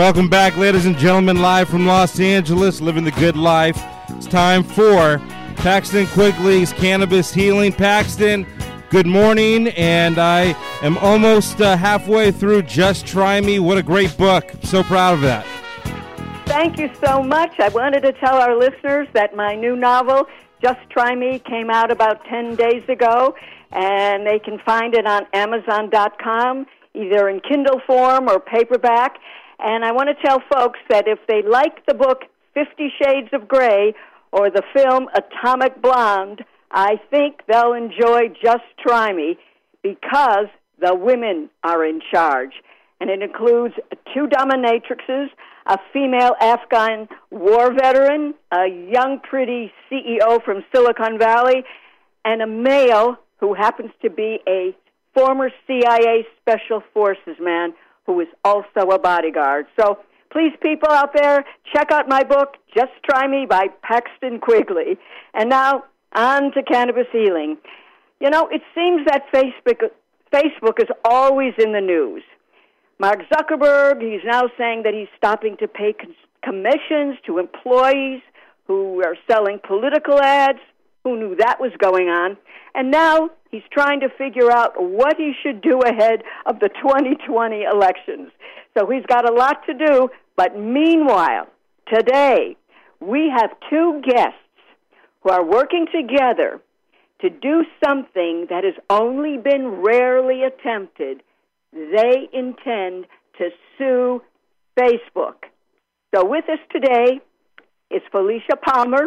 Welcome back, ladies and gentlemen, live from Los Angeles, living the good life. It's time for Paxton Quigley's Cannabis Healing. Paxton, good morning, and I am almost halfway through Just Try Me. What a great book. I'm so proud of that. Thank you so much. I wanted to tell our listeners that my new novel, Just Try Me, came out about 10 days ago, and they can find it on Amazon.com, either in Kindle form or paperback. And I want to tell folks that if they like the book 50 Shades of Grey or the film Atomic Blonde, I think they'll enjoy Just Try Me because the women are in charge. And it includes 2 dominatrixes, a female Afghan war veteran, a young, pretty CEO from Silicon Valley, and a male who happens to be a former CIA Special Forces man who is also a bodyguard. So please, people out there, check out my book, Just Try Me by Paxton Quigley. And now, on to cannabis healing. You know, it seems that Facebook is always in the news. Mark Zuckerberg, he's now saying that he's stopping to pay commissions to employees who are selling political ads. Who knew that was going on? And now he's trying to figure out what he should do ahead of the 2020 elections. So he's got a lot to do, but meanwhile, today, we have 2 guests who are working together to do something that has only been rarely attempted. They intend to sue Facebook. So with us today is Felicia Palmer.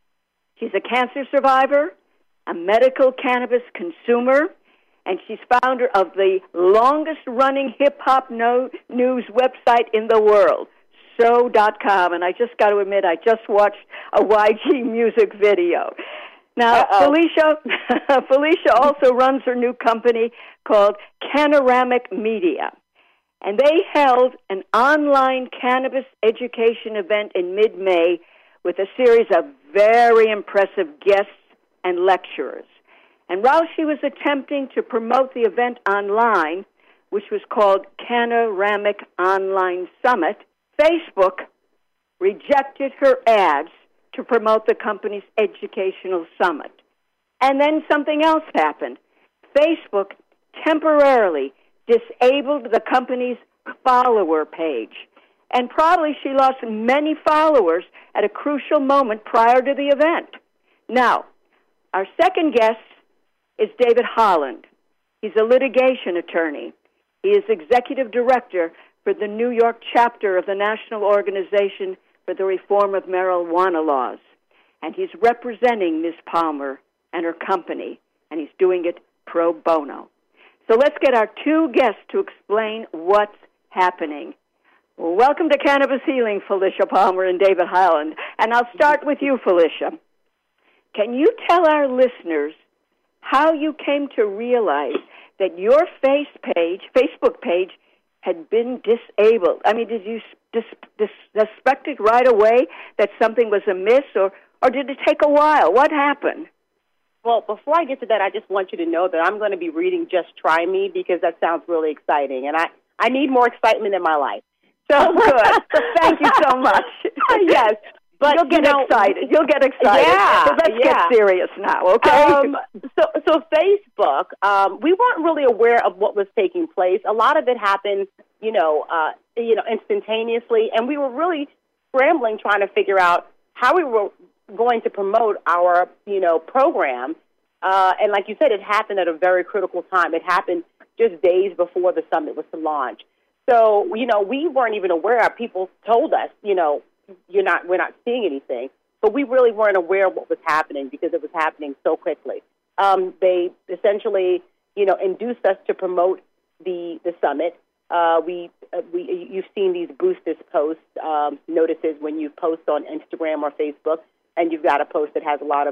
She's a cancer survivor, a medical cannabis consumer, and she's founder of the longest-running hip-hop news website in the world, So.com. And I just got to admit, I just watched a YG music video. Now, Felicia also runs her new company called Canoramic Media. And they held an online cannabis education event in mid-May with a series of very impressive guests and lecturers. And while she was attempting to promote the event online, which was called Canoramic Online Summit, Facebook rejected her ads to promote the company's educational summit. And then something else happened. Facebook temporarily disabled the company's follower page. And probably she lost many followers at a crucial moment prior to the event. Now, our second guest is David Holland. He's a litigation attorney. He is executive director for the New York chapter of the National Organization for the Reform of Marijuana Laws. And he's representing Ms. Palmer and her company, and he's doing it pro bono. So let's get our 2 guests to explain what's happening. Welcome to Cannabis Healing, Felicia Palmer and David Holland. And I'll start with you, Felicia. Can you tell our listeners how you came to realize that your Facebook page had been disabled? I mean, did you suspect it right away that something was amiss, or did it take a while? What happened? Well, before I get to that, I just want you to know that I'm going to be reading Just Try Me because that sounds really exciting, and I need more excitement in my life. So good. Thank you so much. Yes. But You'll get excited. You'll get excited. Yeah. Let's get serious now, okay? So Facebook, we weren't really aware of what was taking place. A lot of it happened, instantaneously, and we were really scrambling trying to figure out how we were going to promote our, program. And like you said, it happened at a very critical time. It happened just days before the summit was to launch. So, we weren't even aware. People told us, we're not seeing anything. But we really weren't aware of what was happening because it was happening so quickly. They essentially, induced us to promote the summit. You've seen these boost this post notices when you post on Instagram or Facebook, and you've got a post that has a lot of,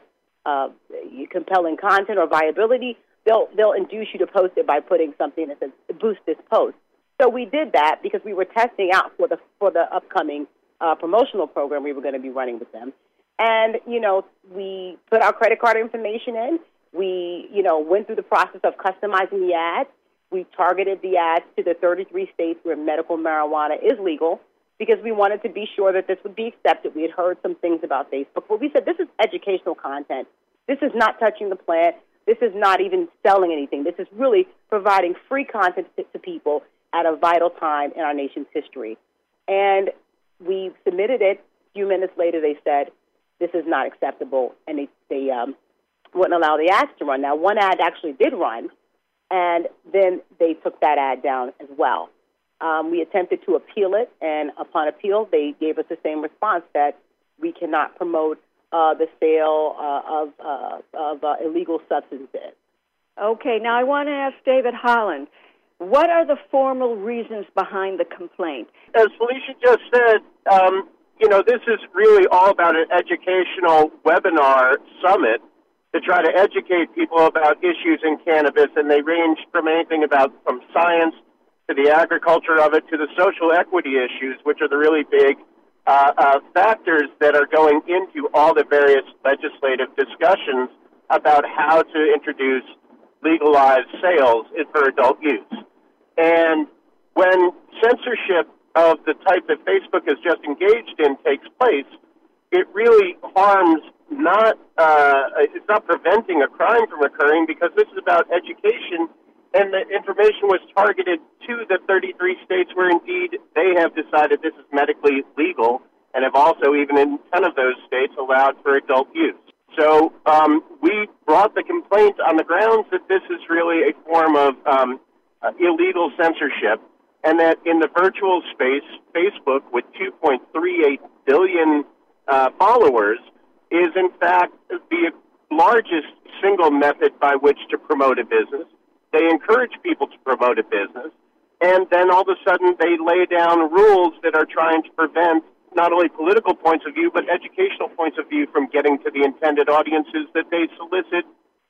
compelling content or viability. They'll induce you to post it by putting something that says boost this post. So we did that because we were testing out for the upcoming promotional program we were going to be running with them. And, we put our credit card information in. We, went through the process of customizing the ad. We targeted the ads to the 33 states where medical marijuana is legal because we wanted to be sure that this would be accepted. We had heard some things about Facebook, but we said this is educational content. This is not touching the plant. This is not even selling anything. This is really providing free content to people at a vital time in our nation's history. And we submitted it. A few minutes later, they said, this is not acceptable, and they wouldn't allow the ads to run. Now, one ad actually did run, and then they took that ad down as well. We attempted to appeal it, and upon appeal, they gave us the same response that we cannot promote the sale of illegal substances. Okay, now I want to ask David Holland, what are the formal reasons behind the complaint? As Felicia just said, this is really all about an educational webinar summit to try to educate people about issues in cannabis, and they range from anything from science to the agriculture of it to the social equity issues, which are the really big factors that are going into all the various legislative discussions about how to introduce legalized sales for adult use. And when censorship of the type that Facebook has just engaged in takes place, it really harms it's not preventing a crime from occurring, because this is about education, and the information was targeted to the 33 states where indeed they have decided this is medically legal and have also, even in 10 of those states, allowed for adult use. So we brought the complaint on the grounds that this is really a form of illegal censorship, and that in the virtual space, Facebook, with 2.38 billion followers, is in fact the largest single method by which to promote a business. They encourage people to promote a business, and then all of a sudden they lay down rules that are trying to prevent not only political points of view, but educational points of view from getting to the intended audiences that they solicited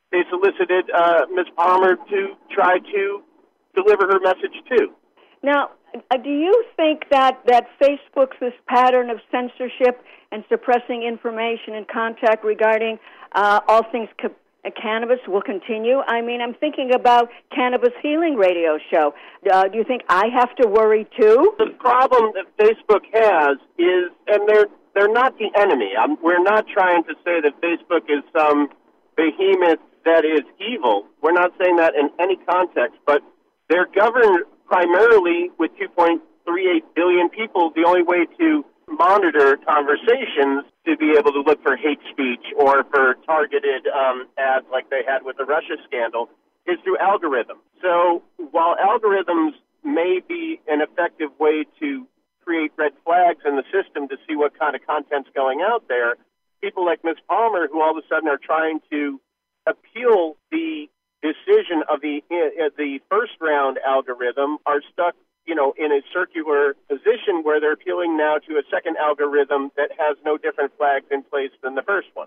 Ms. Palmer to try to deliver her message to. Now, do you think that Facebook's this pattern of censorship and suppressing information and contact regarding all things cannabis will continue? I mean, I'm thinking about Cannabis Healing Radio Show. Do you think I have to worry too? The problem that Facebook has is, and they're not the enemy. We're not trying to say that Facebook is some behemoth that is evil. We're not saying that in any context, but they're governed primarily with 2.38 billion people. The only way to monitor conversations to be able to look for hate speech or for targeted ads like they had with the Russia scandal is through algorithms. So while algorithms may be an effective way to create red flags in the system to see what kind of content's going out there, people like Ms. Palmer, who all of a sudden are trying to appeal the decision of the first round algorithm, are stuck in a circular position where they're appealing now to a second algorithm that has no different flags in place than the first one.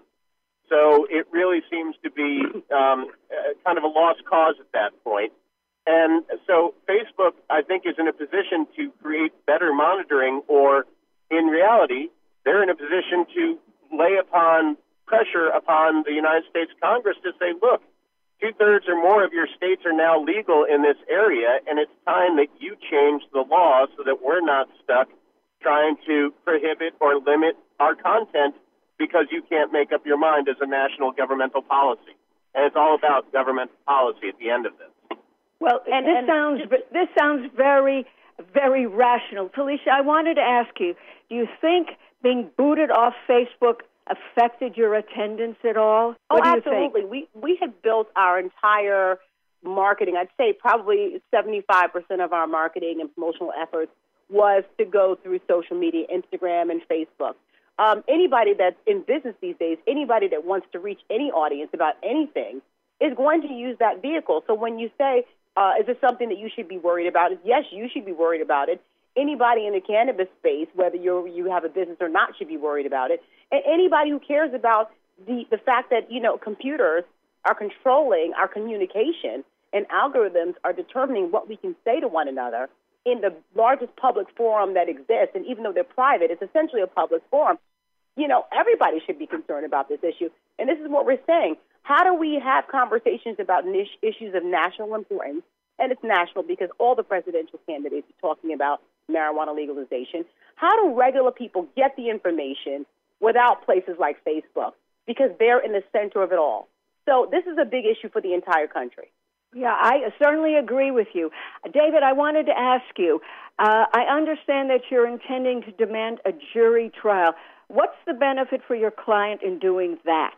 So it really seems to be kind of a lost cause at that point. And so Facebook, I think, is in a position to create better monitoring, or in reality, they're in a position to lay upon pressure upon the United States Congress to say, look, 2/3 or more of your states are now legal in this area, and it's time that you change the law so that we're not stuck trying to prohibit or limit our content because you can't make up your mind as a national governmental policy. And it's all about governmental policy at the end of this. Well, this sounds very, very rational. Felicia, I wanted to ask you, do you think being booted off Facebook affected your attendance at all? Oh, absolutely. We had built our entire marketing. I'd say probably 75% of our marketing and promotional efforts was to go through social media, Instagram and Facebook. Anybody that's in business these days, anybody that wants to reach any audience about anything is going to use that vehicle. So when you say, is this something that you should be worried about? Yes, you should be worried about it. Anybody in the cannabis space, whether you have a business or not, should be worried about it. And anybody who cares about the fact that, computers are controlling our communication and algorithms are determining what we can say to one another in the largest public forum that exists. And even though they're private, it's essentially a public forum. Everybody should be concerned about this issue. And this is what we're saying. How do we have conversations about issues of national importance and it's national because all the presidential candidates are talking about marijuana legalization. How do regular people get the information without places like Facebook? Because they're in the center of it all. So this is a big issue for the entire country. Yeah, I certainly agree with you. David, I wanted to ask you, I understand that you're intending to demand a jury trial. What's the benefit for your client in doing that?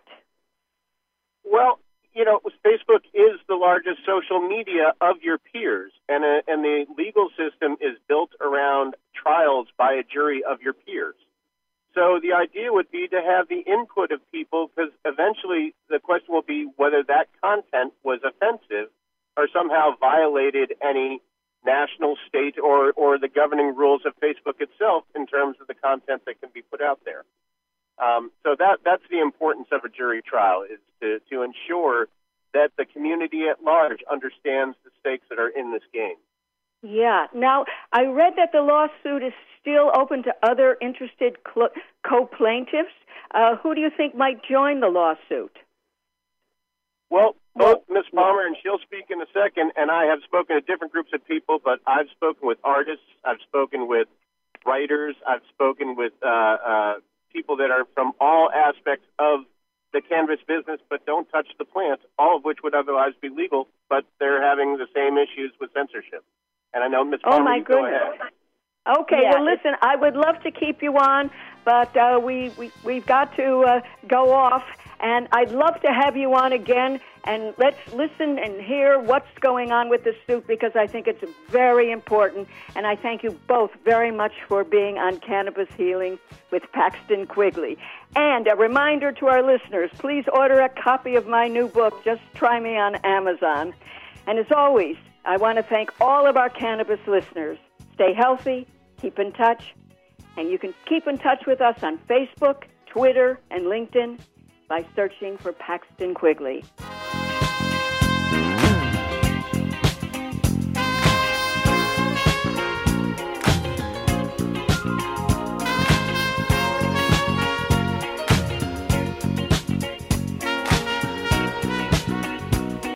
Well, Facebook is the largest social media of your peers, and the legal system is built around trials by a jury of your peers. So the idea would be to have the input of people, because eventually the question will be whether that content was offensive or somehow violated any national, state, or the governing rules of Facebook itself in terms of the content that can be put out there. So that's the importance of a jury trial, is to ensure that the community at large understands the stakes that are in this game. Yeah. Now, I read that the lawsuit is still open to other interested co-plaintiffs. Who do you think might join the lawsuit? Well, both Ms. Palmer, and she'll speak in a second, and I have spoken to different groups of people, but I've spoken with artists, I've spoken with writers, I've spoken with people that are from all aspects of the cannabis business but don't touch the plant, all of which would otherwise be legal, but they're having the same issues with censorship. And I know Ms. Palmer, oh, my go goodness. ahead. Okay, Yeah, well, listen, I would love to keep you on, but we've got to go off, and I'd love to have you on again, and let's listen and hear what's going on with the suit, because I think it's very important, and I thank you both very much for being on Cannabis Healing with Paxton Quigley. And a reminder to our listeners, please order a copy of my new book, Just Try Me, on Amazon. And as always, I want to thank all of our cannabis listeners. Stay healthy, keep in touch, and you can keep in touch with us on Facebook, Twitter, and LinkedIn by searching for Paxton Quigley.